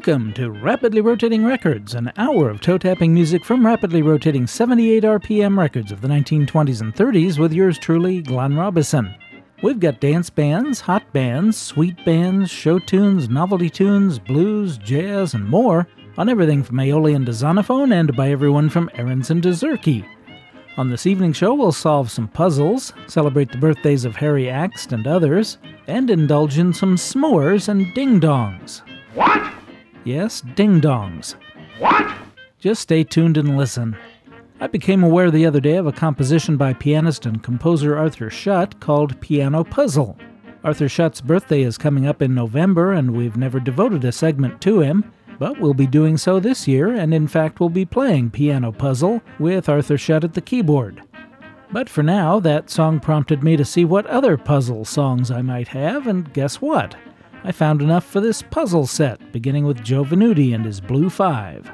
Welcome to Rapidly Rotating Records, an hour of toe-tapping music from rapidly rotating 78 RPM records of the 1920s and 30s with yours truly, Glenn Robison. We've got dance bands, hot bands, sweet bands, show tunes, novelty tunes, blues, jazz, and more on everything from Aeolian to Zonophone and by everyone from Aronson to Zurke. On this evening show, we'll solve some puzzles, celebrate the birthdays of Harry Axt and others, and indulge in some s'mores and ding-dongs. What? Yes, ding-dongs. What? Just stay tuned and listen. I became aware the other day of a composition by pianist and composer Arthur Schutt called Piano Puzzle. Arthur Schutt's birthday is coming up in November, and we've never devoted a segment to him, but we'll be doing so this year, and in fact we'll be playing Piano Puzzle with Arthur Schutt at the keyboard. But for now, that song prompted me to see what other puzzle songs I might have, and guess what? I found enough for this puzzle set, beginning with Joe Venuti and his Blue Five.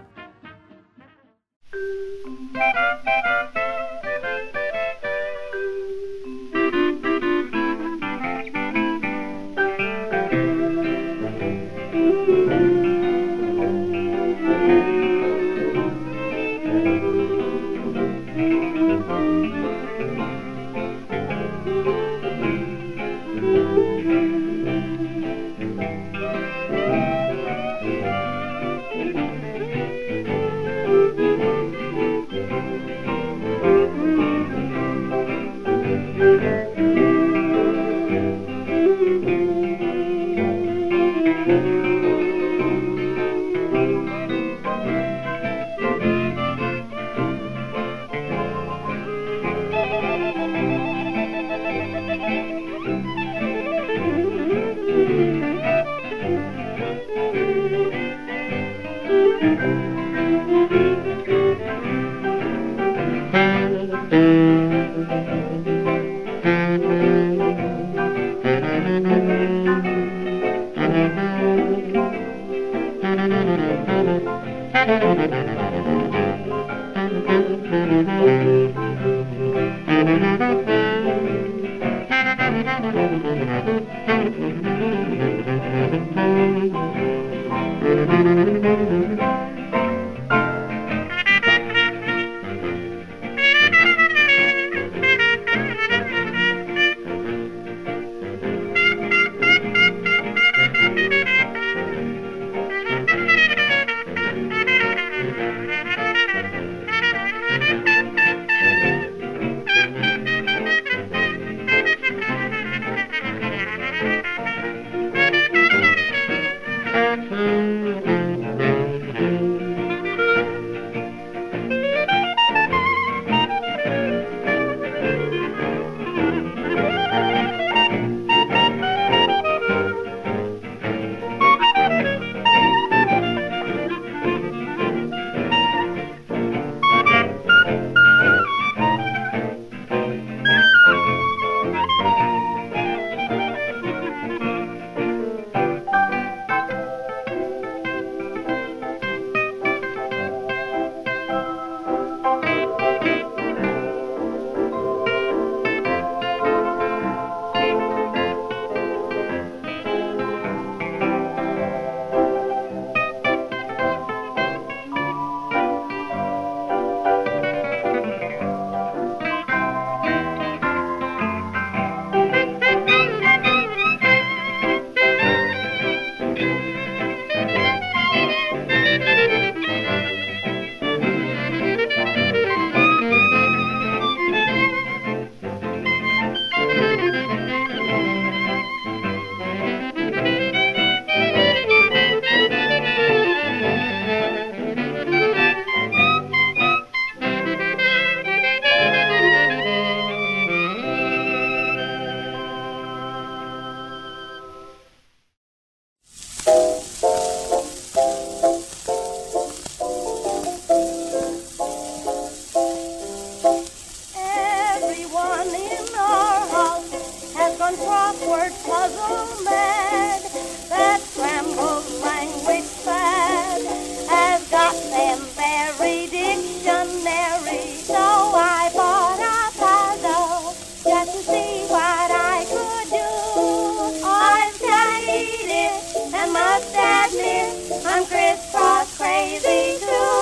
crazy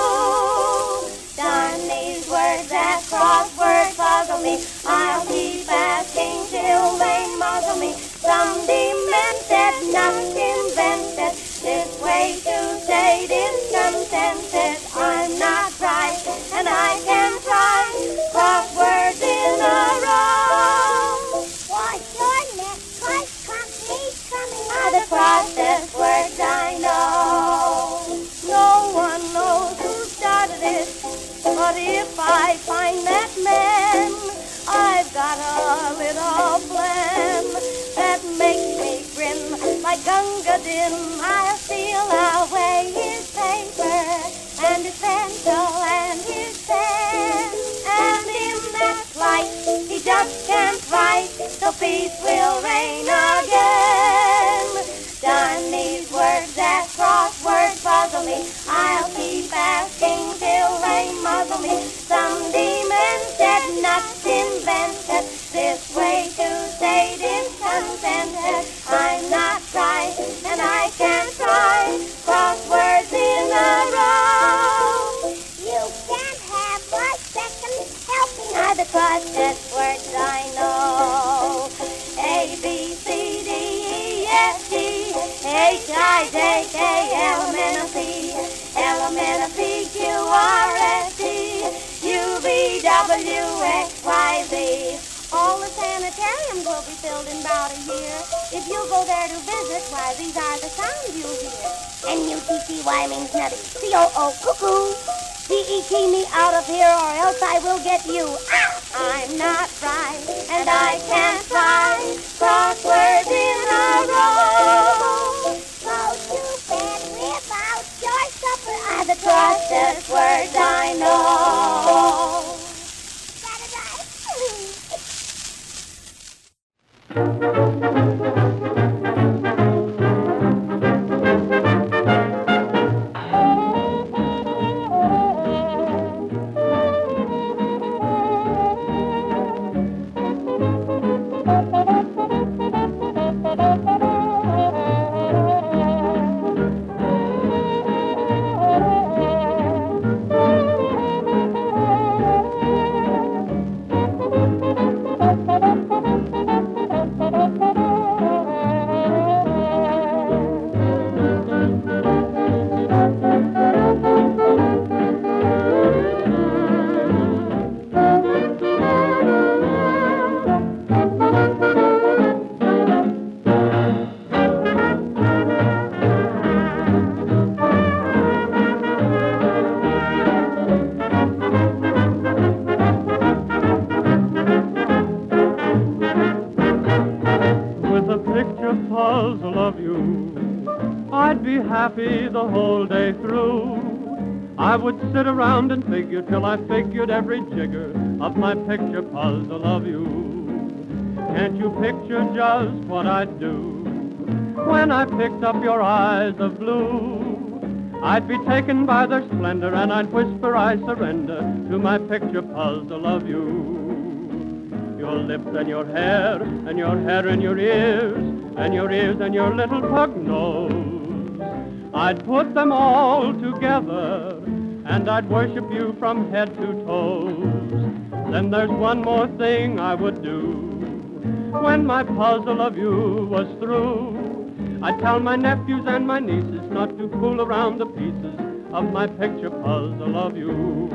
too. Darn these words that crossword puzzle me. I'll keep asking till they muzzle me. Some demented, not invented. This way to say discontented. I'm not right, and I can try crosswords in a row. What's your next cross-company's coming? Are the crossest words I know. No one knows who started it, but if I find that man, I've got a little plan that makes me grin like Gunga Din. I'll steal away his paper and his pencil and his pen, and in that flight he just can't write, so peace will reign again. Darn these words that crossword puzzle me. I'll keep asking till they muzzle me. Some demented, nuts invented. This way to say discontented. I'm not right, and I can't try crosswords in a row. You can't have a second helping. Are the crossest words I know. A, B, C, D, E, F, G, H, I, J, K, L, M, N, O, P, L, M, N, O, P, Q, R, S, T, U, V, W, X, Y, Z. All the sanitariums will be filled in about a year. If you go there to visit, why, these are the sounds you'll hear. N-U-T-T-Y means nutty. C-O-O, cuckoo. D-E-T me out of here, or else I will get you. Ah! I'm not right, and I can't find crosswords in a row. Go to bed without your supper. Are the crossest words I know. Happy the whole day through. I would sit around and figure till I figured every jigger of my picture puzzle of you. Can't you picture just what I'd do when I picked up your eyes of blue? I'd be taken by their splendor and I'd whisper I surrender to my picture puzzle of you. Your lips and your hair and your ears and your ears and your little pug nose. I'd put them all together, and I'd worship you from head to toes. Then there's one more thing I would do. When my puzzle of you was through, I'd tell my nephews and my nieces not to fool around the pieces of my picture puzzle of you.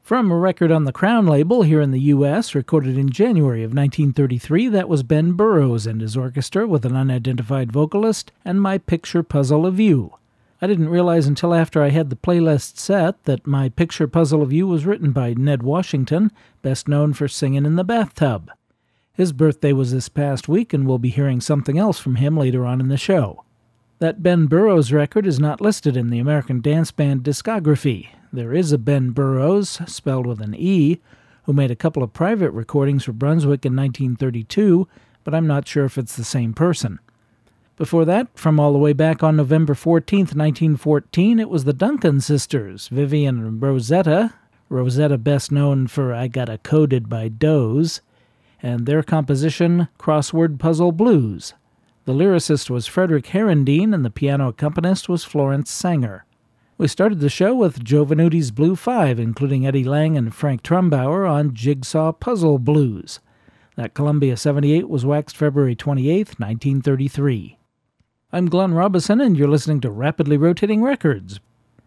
From a record on the Crown label here in the U.S., recorded in January of 1933, that was Ben Burrows and his orchestra with an unidentified vocalist and My Picture Puzzle of You. I didn't realize until after I had the playlist set that My Picture Puzzle of You was written by Ned Washington, best known for Singin' in the Bathtub. His birthday was this past week, and we'll be hearing something else from him later on in the show. That Ben Burrows record is not listed in the American Dance Band discography. There is a Ben Burrows, spelled with an E, who made a couple of private recordings for Brunswick in 1932, but I'm not sure if it's the same person. Before that, from all the way back on November 14th, 1914, it was the Duncan sisters, Vivian and Rosetta best known for I Got a Coded by Doze, and their composition, Crossword Puzzle Blues. The lyricist was Frederick Herendeen, and the piano accompanist was Florence Sanger. We started the show with Joe Venuti's Blue Five, including Eddie Lang and Frank Trumbauer on Jigsaw Puzzle Blues. That Columbia 78 was waxed February 28, 1933. I'm Glenn Robison, and you're listening to Rapidly Rotating Records.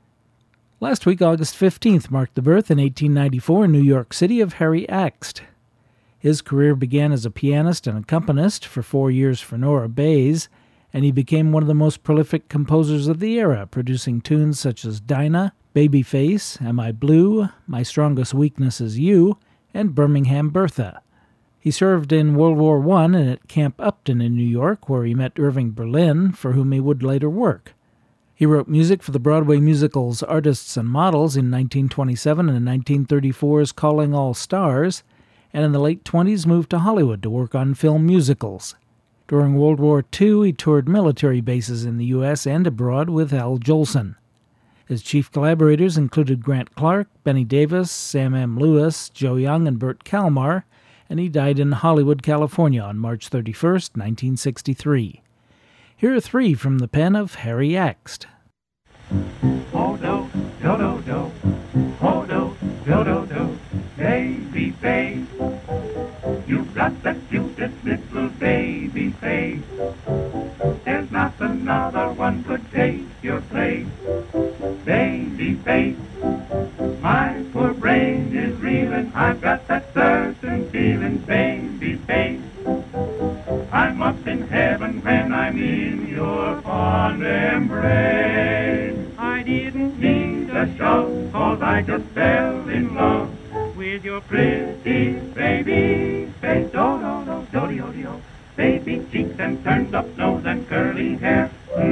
Last week, August 15th, marked the birth in 1894 in New York City of Harry Axt. His career began as a pianist and accompanist for 4 years for Nora Bayes, and he became one of the most prolific composers of the era, producing tunes such as Dinah, Babyface, Am I Blue, My Strongest Weakness Is You, and Birmingham Bertha. He served in World War I and at Camp Upton in New York, where he met Irving Berlin, for whom he would later work. He wrote music for the Broadway musicals Artists and Models in 1927 and 1934's Calling All Stars, and in the late 20s moved to Hollywood to work on film musicals. During World War II, he toured military bases in the U.S. and abroad with Al Jolson. His chief collaborators included Grant Clark, Benny Davis, Sam M. Lewis, Joe Young, and Burt Kalmar, and he died in Hollywood, California on March 31, 1963. Here are three from the pen of Harry Axt. Oh, do, do, do, do. Oh, do, do, do, do. Baby face, you've got the cutest little baby face. There's not another one could take your place. Baby face, my poor brain is reeling. I've got that certain feeling. Baby face, I'm up in heaven when I'm in your fond embrace. I didn't need a shove, 'cause I just fell in love with your pretty baby face. Do, do, do, do, do, do. Baby cheeks and turned up nose and curly hair.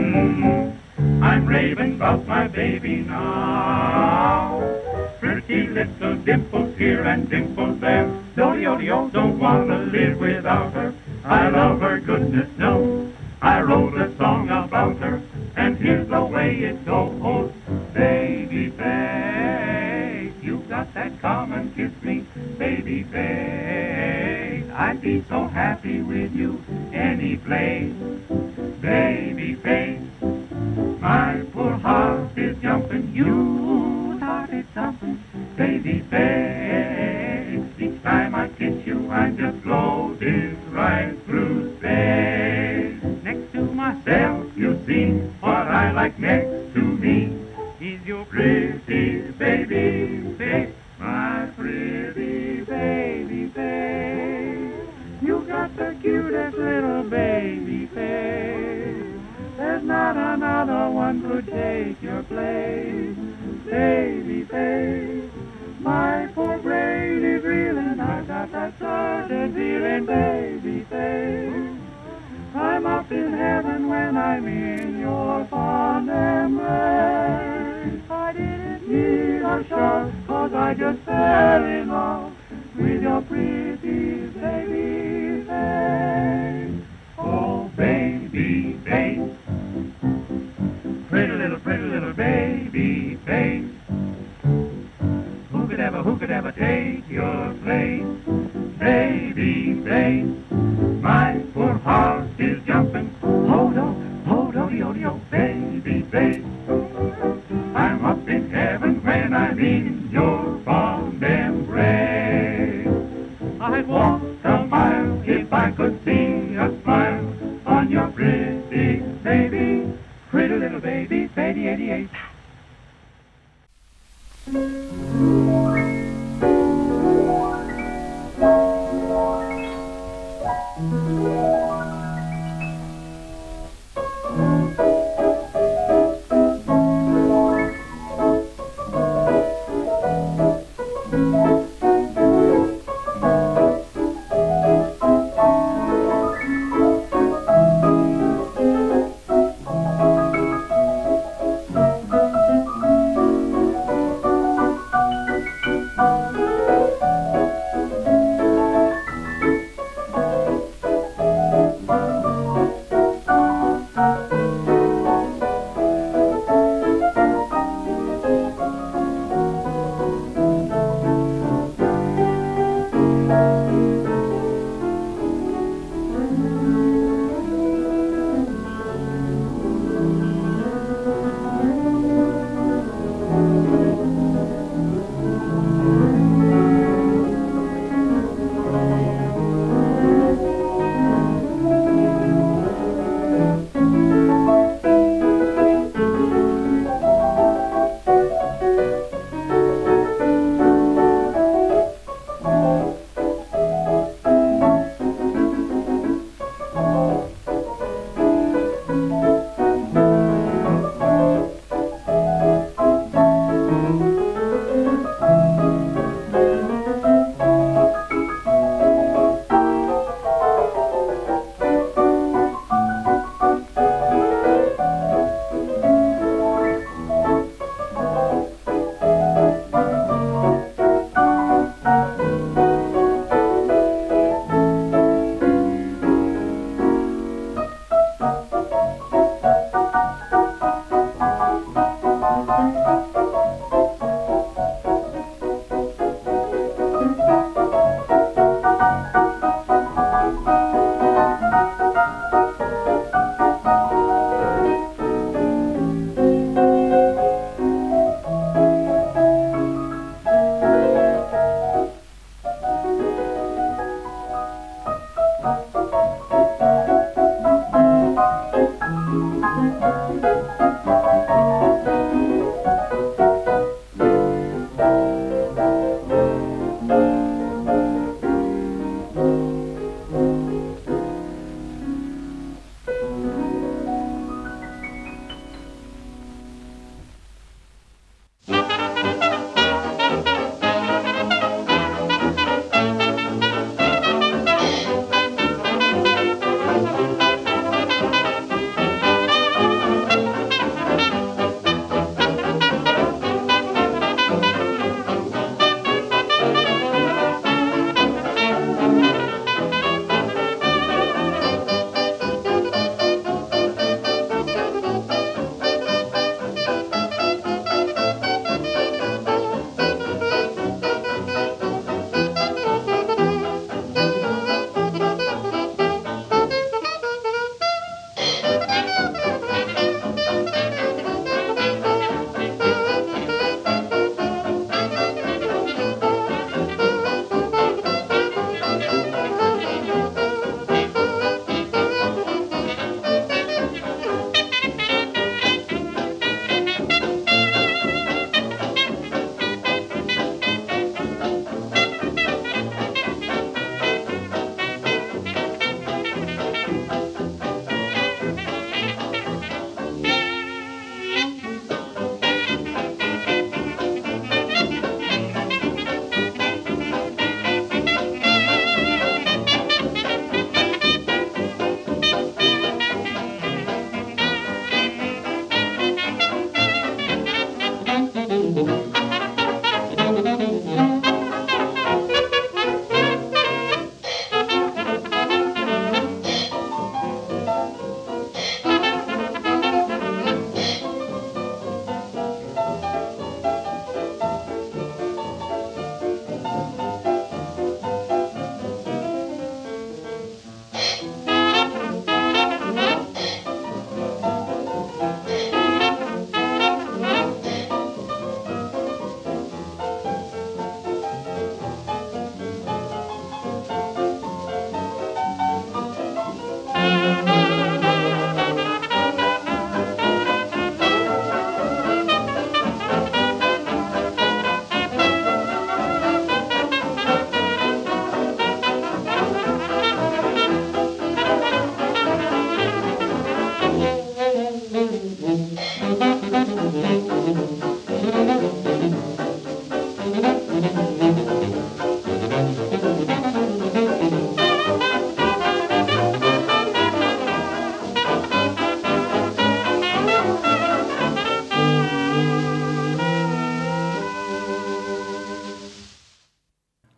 I'm raving about my baby now. Pretty little dimples here and dimples there. Do, do, do, don't wanna live without her. I love her, goodness knows. I wrote a song about her, and here's the way it goes. Baby face, you got that come and kiss me, baby face. I'd be so happy with you any place. Baby face, my poor heart is jumping. You started something, baby face. Each time I kiss you, I'm just floating right through space. Next to myself, you see, what I like next to me is your pretty baby face. My pretty baby face. You got the cutest little baby face. There's not another one could take your place. Baby face, my poor brain is reeling. I've got that certain feeling. Baby face, I'm up in heaven when I'm in your fond embrace. I didn't need a shove, 'cause I just fell in love with your pretty baby face. Oh, baby face, pretty little baby face. Who could ever take your place? Baby face, my poor heart is jumping. Hold on, yo, baby face. I'm up in heaven when I'm in your fond embrace. I'd walk a mile if I could see a smile on your pretty baby, pretty little baby, baby 88.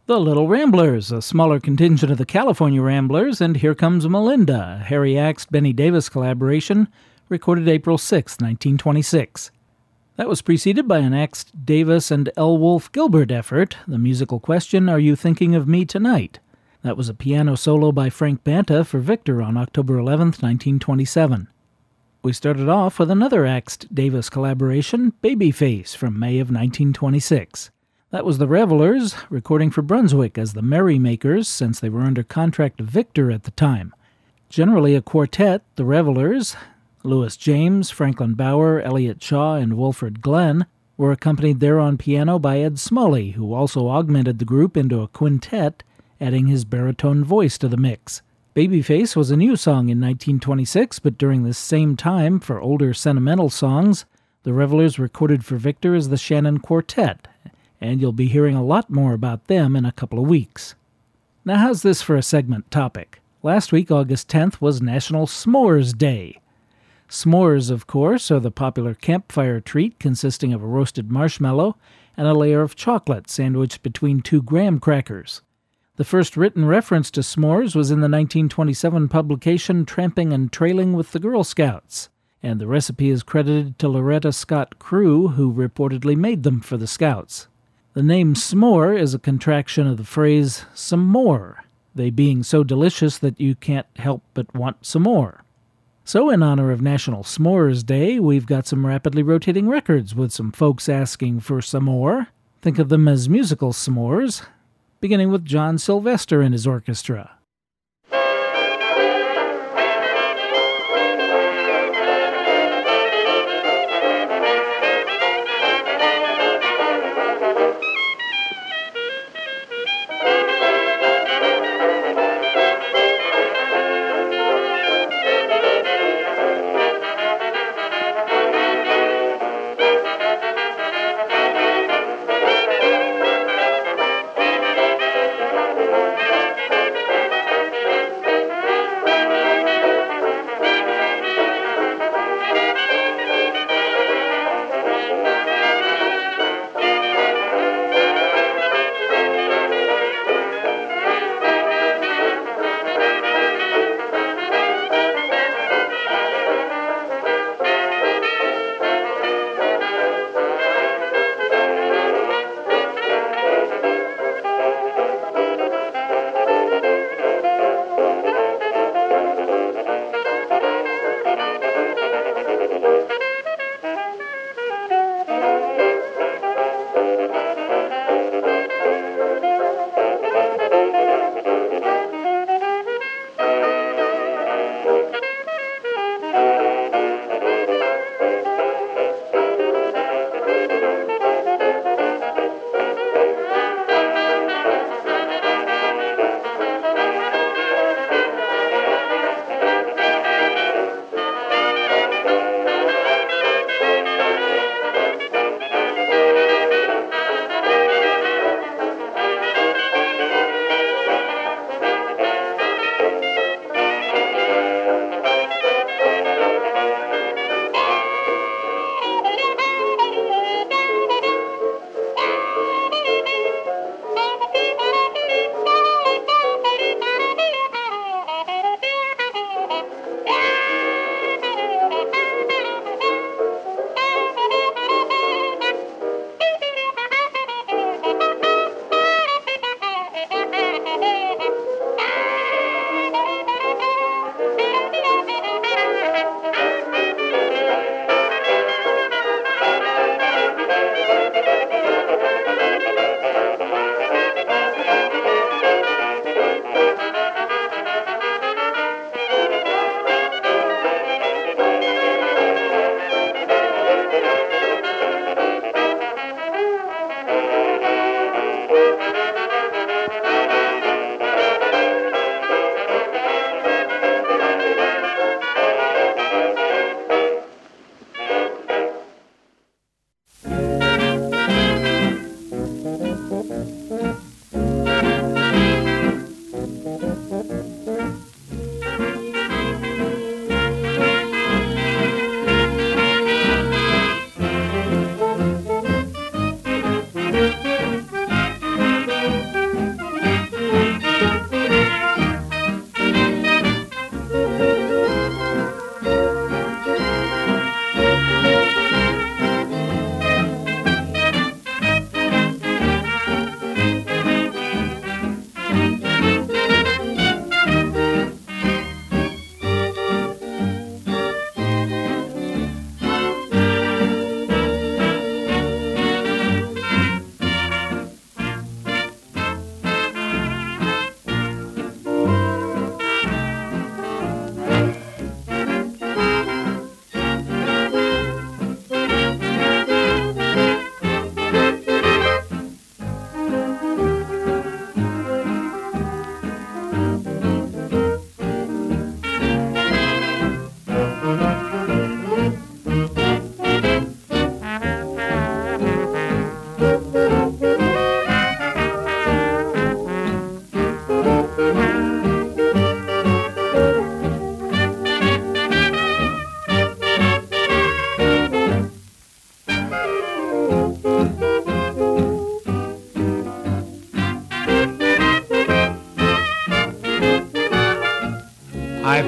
The Little Ramblers, a smaller contingent of the California Ramblers, and Here Comes Melinda, a Harry Axe, Benny Davis collaboration, recorded April 6, 1926. That was preceded by an Axe Davis and L. Wolfe Gilbert effort, the musical question, Are You Thinking of Me Tonight? That was a piano solo by Frank Banta for Victor on October 11, 1927. We started off with another Axe Davis collaboration, Babyface, from May of 1926. That was the Revelers, recording for Brunswick as the Merrymakers, since they were under contract to Victor at the time. Generally a quartet, the Revelers, Louis James, Franklin Bauer, Elliott Shaw, and Wilfred Glenn, were accompanied there on piano by Ed Smalley, who also augmented the group into a quintet, adding his baritone voice to the mix. Babyface was a new song in 1926, but during this same time, for older sentimental songs, the Revelers recorded for Victor as the Shannon Quartet, and you'll be hearing a lot more about them in a couple of weeks. Now how's this for a segment topic? Last week, August 10th, was National S'mores Day. S'mores, of course, are the popular campfire treat consisting of a roasted marshmallow and a layer of chocolate sandwiched between 2 graham crackers. The first written reference to s'mores was in the 1927 publication Tramping and Trailing with the Girl Scouts, and the recipe is credited to Loretta Scott Crew, who reportedly made them for the Scouts. The name s'more is a contraction of the phrase some more, they being so delicious that you can't help but want some more. So in honor of National S'mores Day, we've got some rapidly rotating records with some folks asking for some more. Think of them as musical s'mores, beginning with John Sylvester and his orchestra.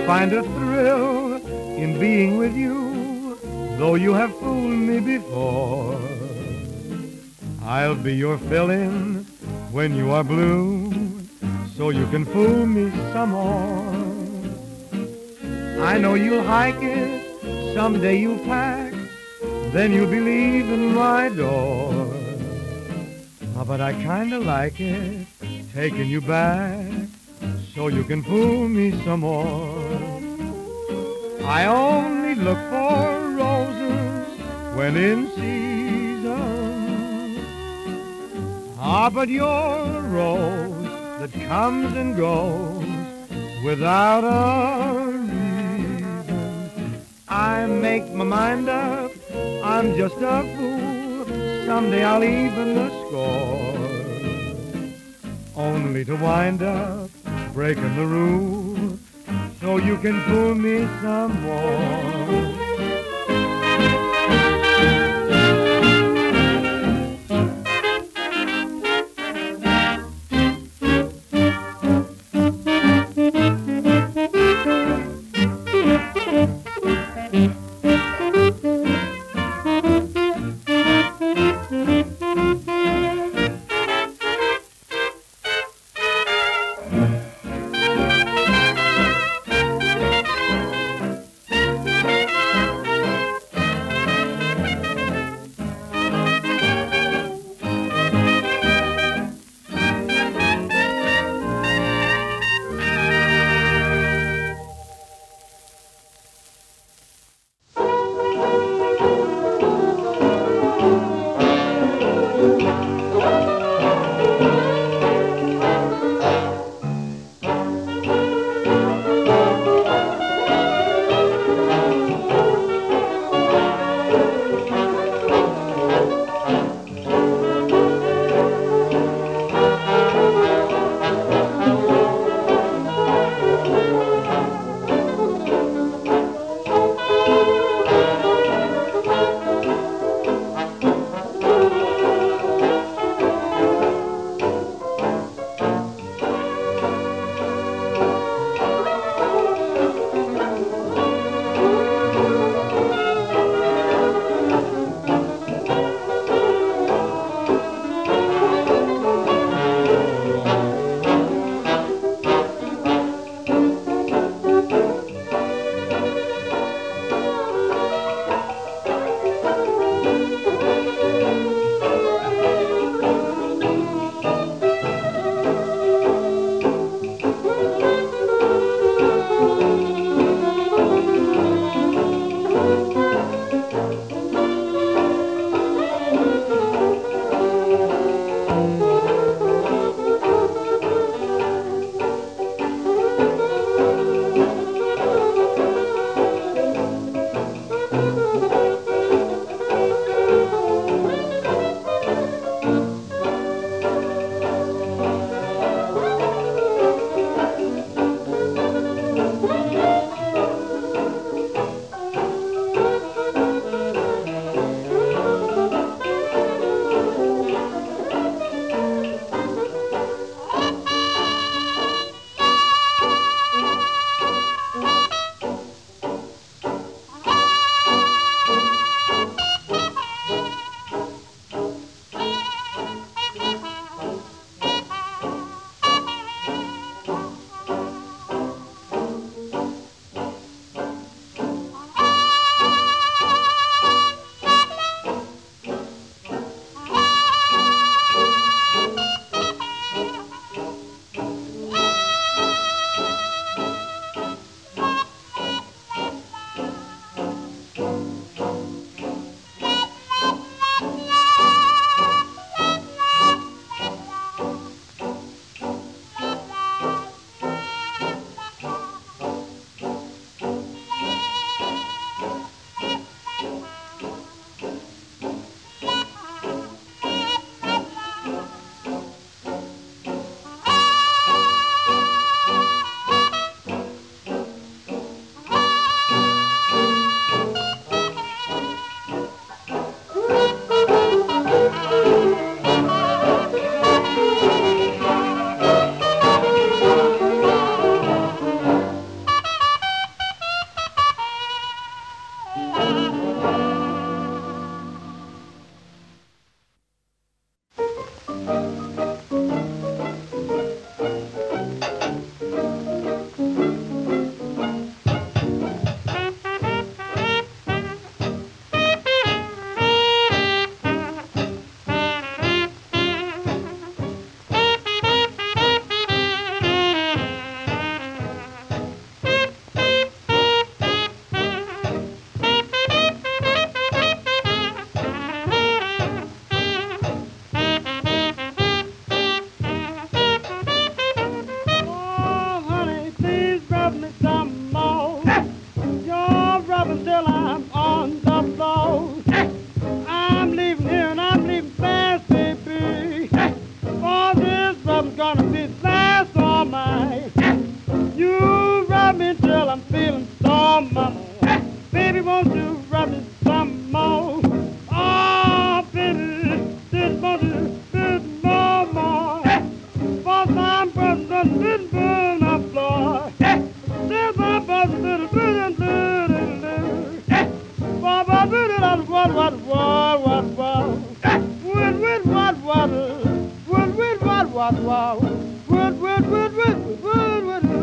find a thrill in being with you, though you have fooled me before. I'll be your fill-in when you are blue, so you can fool me some more. I know you'll hike it, someday you'll pack, then you'll be leaving my door. But I kinda like it, taking you back, so you can fool me some more. I only look for roses when in season. But you're a rose that comes and goes without a reason. I make my mind up, I'm just a fool, someday I'll even the score, only to wind up breaking the rule, so you can fool me some more. wow, wow. Wood, wood, wood, wood, wood, wood, wood, wood.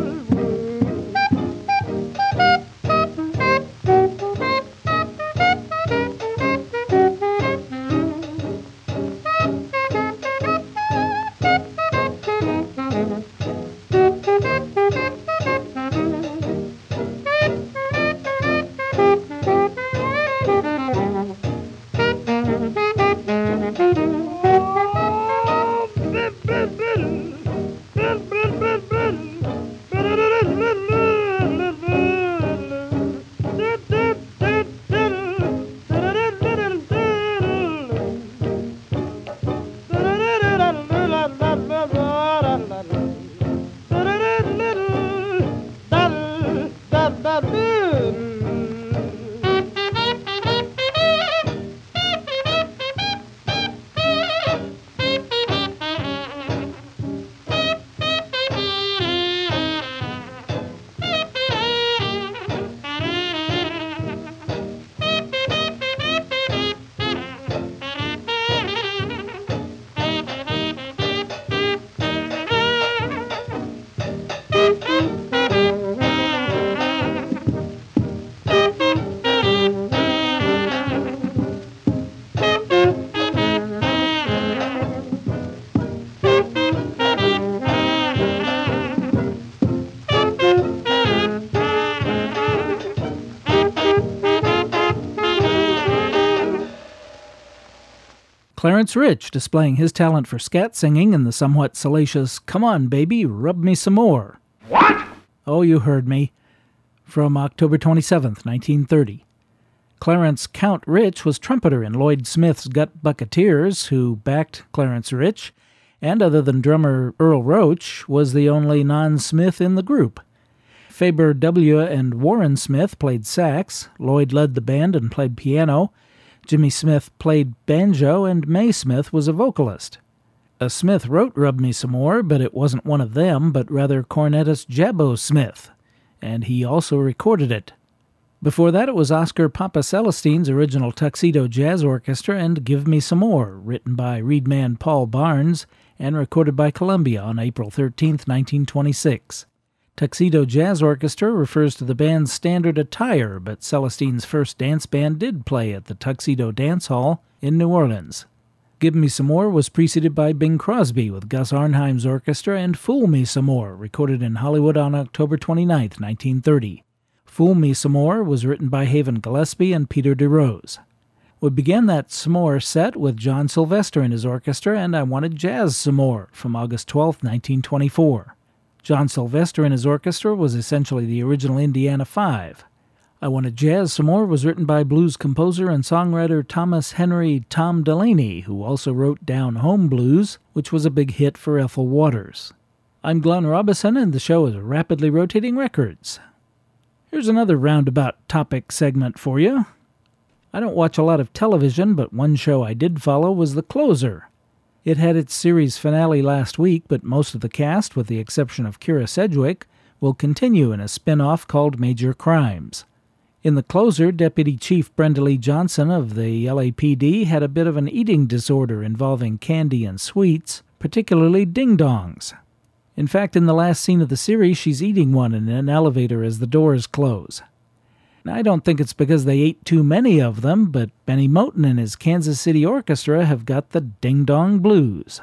Clarence Rich displaying his talent for scat singing in the somewhat salacious "Come On, Baby, Rub Me Some More." What? Oh, you heard me. From October 27th, 1930. Clarence Count Rich was trumpeter in Lloyd Smith's Gut Bucketeers, who backed Clarence Rich, and other than drummer Earl Roach, was the only non-Smith in the group. Faber W. and Warren Smith played sax, Lloyd led the band and played piano, Jimmy Smith played banjo, and May Smith was a vocalist. Smith wrote Rub Me Some More, but it wasn't one of them, but rather cornetist Jabbo Smith, and he also recorded it. Before that, it was Oscar Papa Celestine's original Tuxedo Jazz Orchestra and Give Me Some More, written by reedman Paul Barnes and recorded by Columbia on April 13, 1926. Tuxedo Jazz Orchestra refers to the band's standard attire, but Celestine's first dance band did play at the Tuxedo Dance Hall in New Orleans. Give Me Some More was preceded by Bing Crosby with Gus Arnheim's orchestra and Fool Me Some More, recorded in Hollywood on October 29, 1930. Fool Me Some More was written by Haven Gillespie and Peter DeRose. We began that Some More set with John Sylvester and his orchestra and I Wanted Jazz Some More from August 12, 1924. John Sylvester and his orchestra was essentially the original Indiana Five. I Wanted Jazz Some More was written by blues composer and songwriter Thomas Henry Tom Delaney, who also wrote Down Home Blues, which was a big hit for Ethel Waters. I'm Glenn Robison, and the show is Rapidly Rotating Records. Here's another roundabout topic segment for you. I don't watch a lot of television, but one show I did follow was The Closer. It had its series finale last week, but most of the cast, with the exception of Kira Sedgwick, will continue in a spin-off called Major Crimes. In The Closer, Deputy Chief Brenda Lee Johnson of the LAPD had a bit of an eating disorder involving candy and sweets, particularly ding-dongs. In fact, in the last scene of the series, she's eating one in an elevator as the doors close. Now, I don't think it's because they ate too many of them, but Benny Moten and his Kansas City Orchestra have got the ding-dong blues.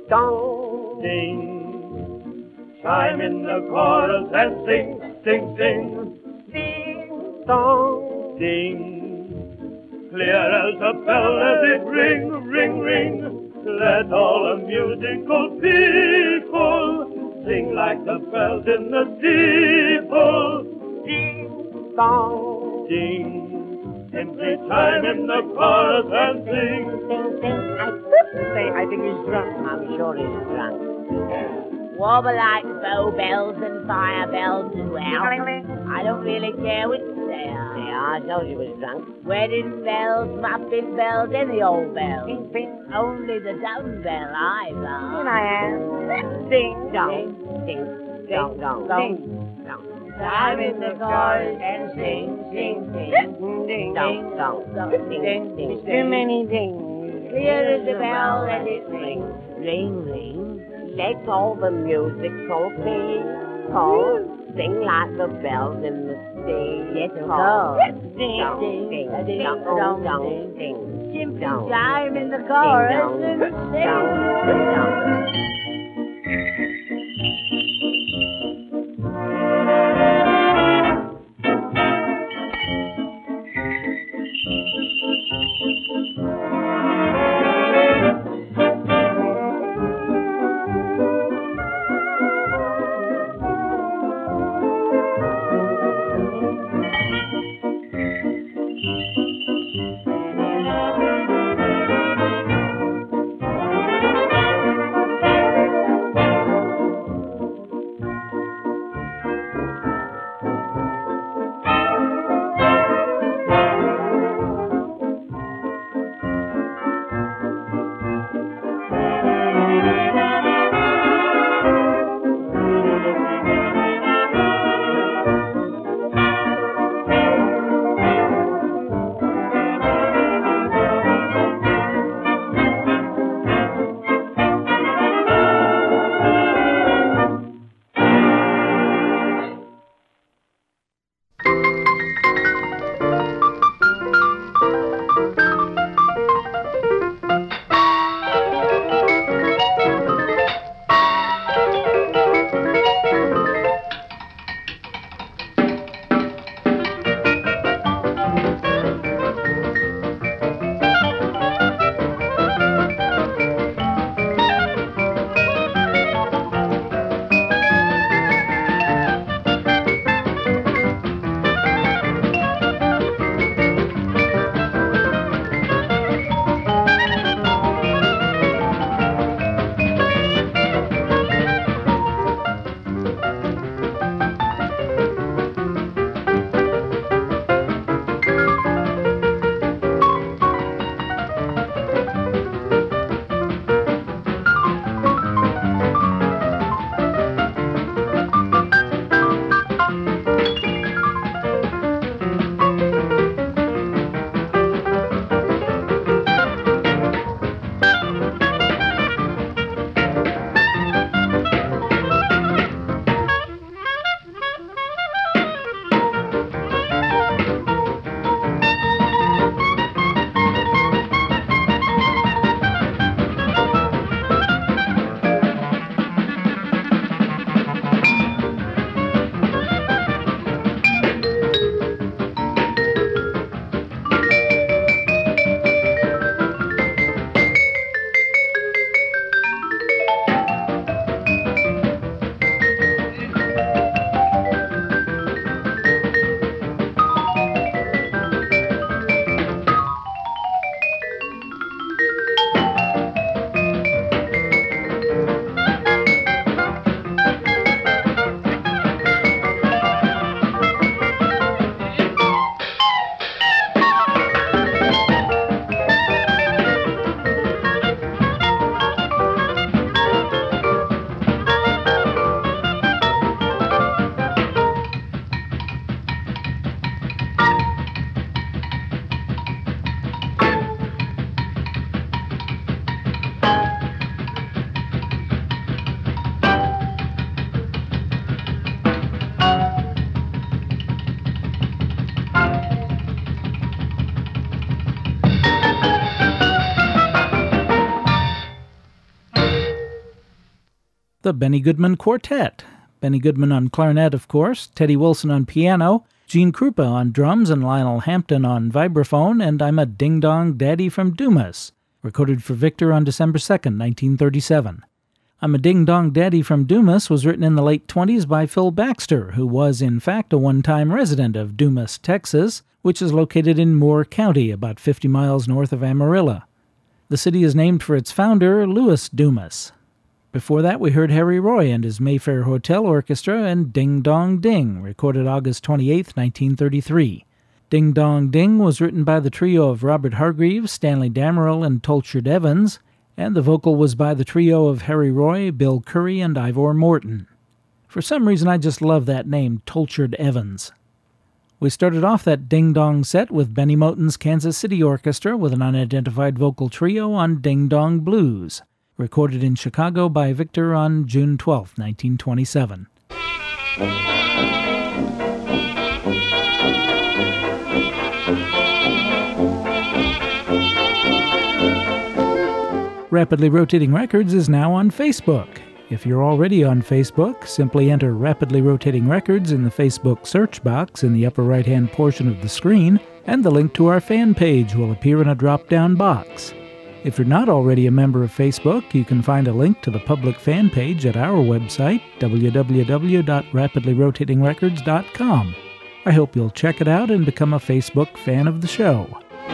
dong, Ding, chime in the chorus and sing, sing, sing. ding, dong, Ding, clear as a bell let it ring, ring, ring. Let all the musical people sing like the bells in the steeple. ding, dong, Ding, simply chime in the chorus and sing. ding, ding. I think he's drunk. I'm sure he's drunk. Wobble like bow bells and fire bells as well. I don't really care which they are. Yeah, I told you he was drunk. Wedding bells, muffin bells, any old bells. Ping, ping. Only the dumb bell I Here love. I am. Ding, dong, ding, dong, dong, ding, dong. Chime in the chorus and sing, sing, sing. Ding, dong, dong, ding, ding, ding. Too many dings. Clear as a bell, let it ring. Ring, ring. Let all the musical people sing like the bells in the Yes, steeple. go. Ding, Dong, ding, ding, ding, ding, dong, dong, dong, ding. ding. Simply Dong. chime in the Ding, chorus dong, and sing. dong, dong. the Benny Goodman Quartet. Benny Goodman on clarinet, of course, Teddy Wilson on piano, Gene Krupa on drums and Lionel Hampton on vibraphone, and I'm a Ding-Dong Daddy from Dumas, recorded for Victor on December 2nd, 1937. I'm a Ding-Dong Daddy from Dumas was written in the late 20s by Phil Baxter, who was in fact a one-time resident of Dumas, Texas, which is located in Moore County, about 50 miles north of Amarillo. The city is named for its founder, Louis Dumas. Before that, we heard Harry Roy and his Mayfair Hotel Orchestra and Ding Dong Ding, recorded August 28, 1933. Ding Dong Ding was written by the trio of Robert Hargreaves, Stanley Damerel, and Tolchard Evans, and the vocal was by the trio of Harry Roy, Bill Curry, and Ivor Morton. For some reason, I just love that name, Tolchard Evans. We started off that Ding Dong set with Benny Moten's Kansas City Orchestra with an unidentified vocal trio on Ding Dong Blues, recorded in Chicago by Victor on June 12, 1927. Rapidly Rotating Records is now on Facebook. If you're already on Facebook, simply enter Rapidly Rotating Records in the Facebook search box in the upper right-hand portion of the screen, and the link to our fan page will appear in a drop-down box. If you're not already a member of Facebook, you can find a link to the public fan page at our website, www.rapidlyrotatingrecords.com. I hope you'll check it out and become a Facebook fan of the show.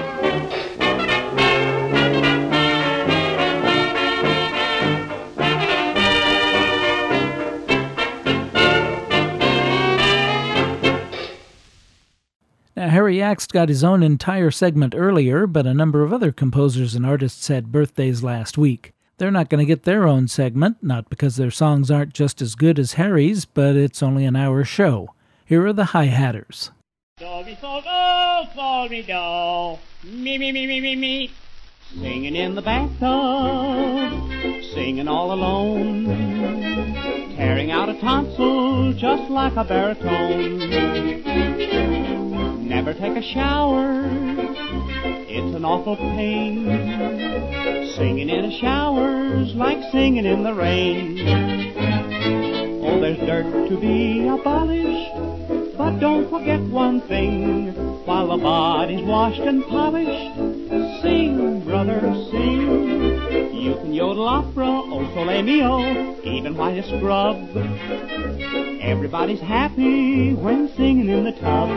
Now, Harry Axt got his own entire segment earlier, but a number of other composers and artists had birthdays last week. They're not going to get their own segment, not because their songs aren't just as good as Harry's, but it's only an hour show. Here are the Hi-Hatters. Do, mi, sol, mi, do, me, me, me, me, me, me. Singing in the bathtub, singing all alone, tearing out a tonsil just like a baritone. Never take a shower, it's an awful pain. Singing in a shower's like singing in the rain. Oh, there's dirt to be abolished, but don't forget one thing. While the body's washed and polished, sing, brother, sing. You can yodel opera, oh sole mio, even while you scrub. Everybody's happy when singing in the tub.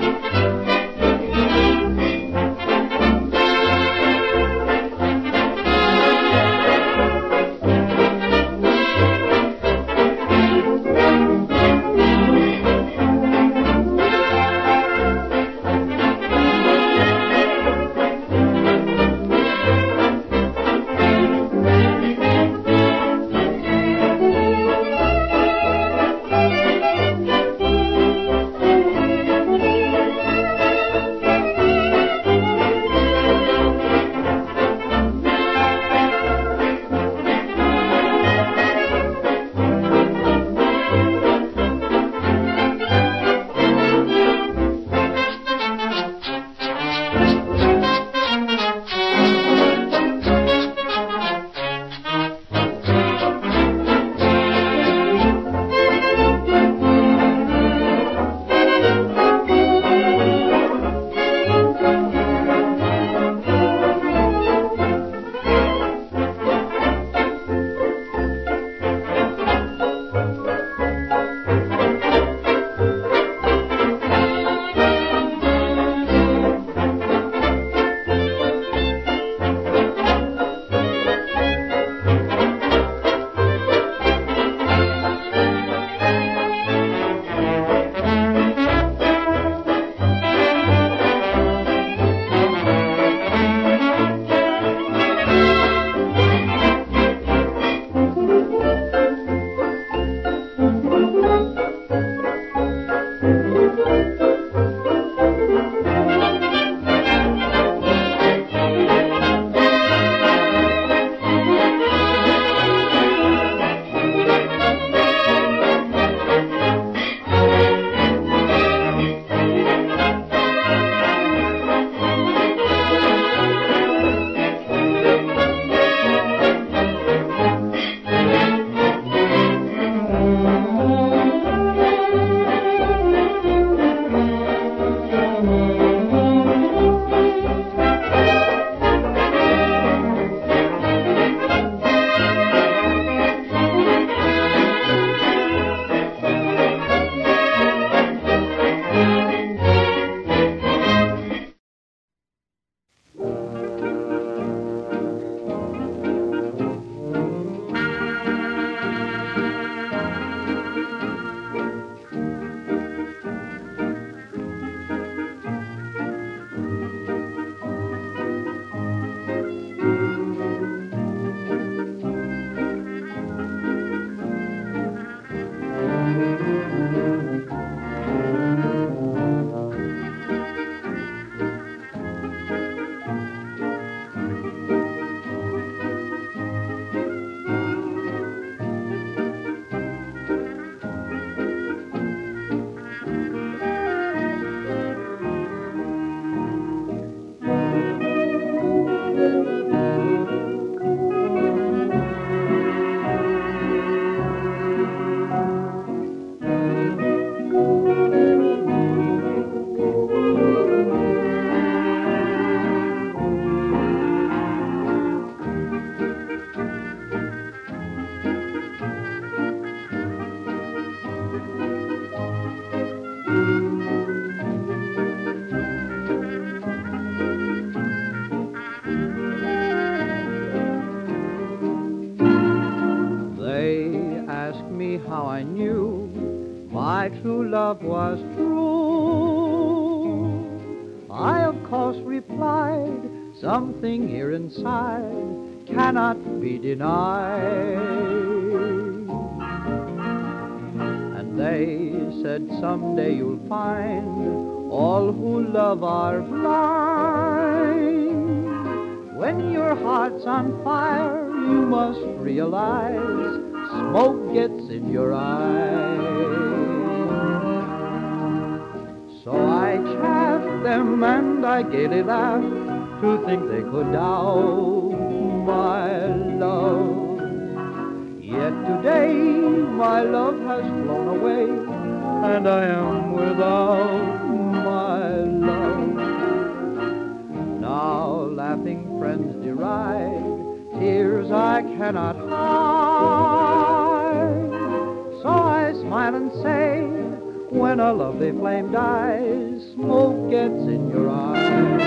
how I knew my true love was true. I, of course, replied, something here inside cannot be denied. And they said, someday you'll find all who love are blind. When your heart's on fire, you must realize smoke gets in your eyes. So I chaffed them and I gaily laughed to think they could doubt my love. Yet today my love has flown away and I am without my love. Now laughing friends deride, tears I cannot hide. So I smile and say, when a lovely flame dies, smoke gets in your eyes.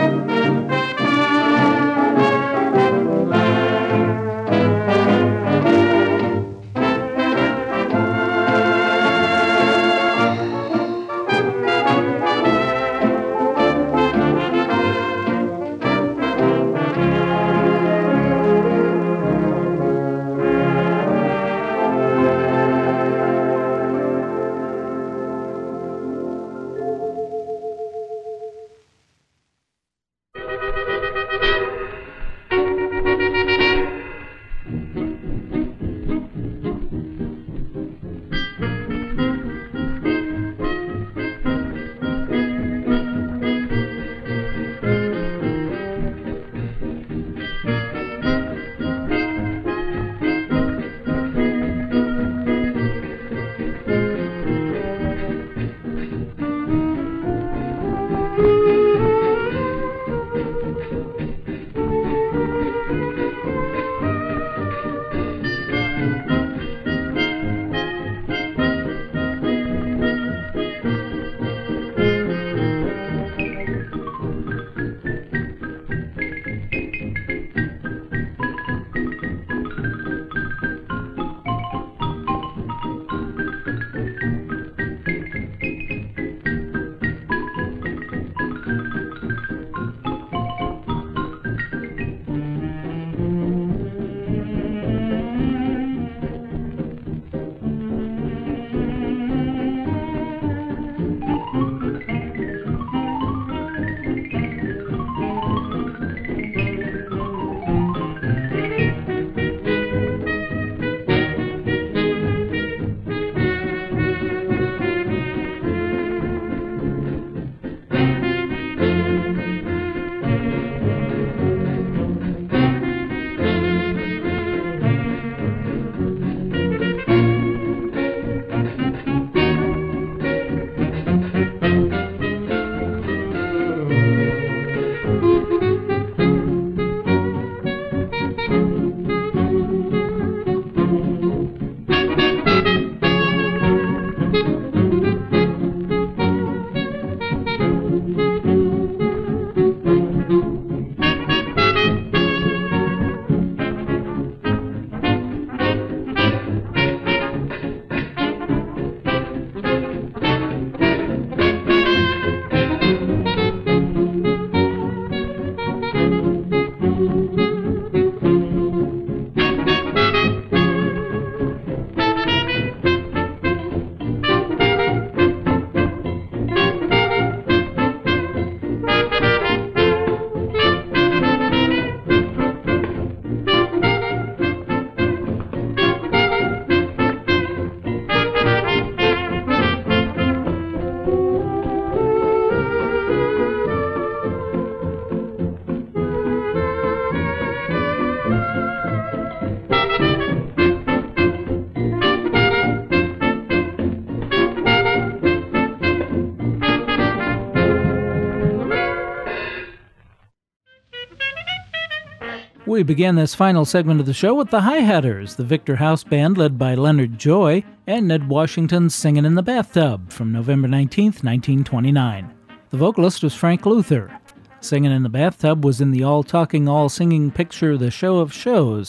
We began this final segment of the show with the Hi-Hatters, the Victor House Band led by Leonard Joy, and Ned Washington's Singin' in the Bathtub from November 19, 1929. The vocalist was Frank Luther. Singin' in the Bathtub was in the all-talking, all-singing picture The Show of Shows,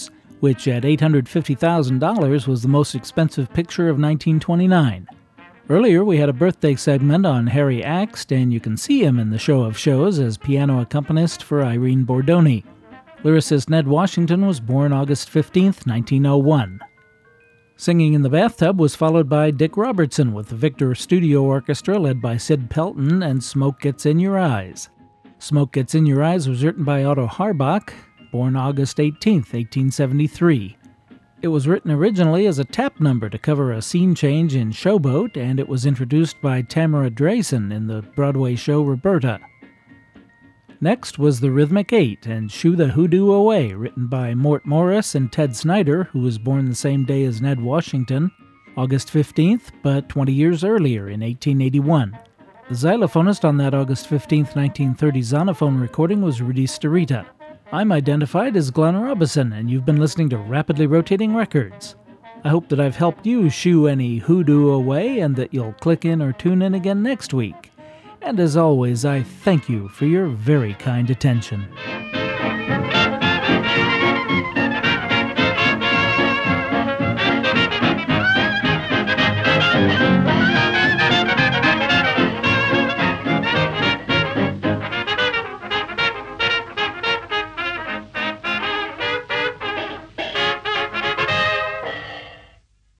which at $850,000 was the most expensive picture of 1929. Earlier, we had a birthday segment on Harry Axt, and you can see him in the Show of Shows as piano accompanist for Irene Bordoni. Lyricist Ned Washington was born August 15, 1901. Singing in the Bathtub was followed by Dick Robertson with the Victor Studio Orchestra led by Sid Pelton and Smoke Gets in Your Eyes. Smoke Gets in Your Eyes was written by Otto Harbach, born August 18, 1873. It was written originally as a tap number to cover a scene change in Showboat, and it was introduced by Tamara Drayson in the Broadway show Roberta. Next was The Rhythmic Eight and Shoo the Hoodoo Away, written by Mort Morris and Ted Snyder, who was born the same day as Ned Washington, August 15th, but 20 years earlier in 1881. The xylophonist on that August 15, 1930 Zonophone recording was Rudy Starita. I'm identified as Glenn Robison, and you've been listening to Rapidly Rotating Records. I hope that I've helped you shoo any hoodoo away and that you'll click in or tune in again next week. And as always, I thank you for your very kind attention.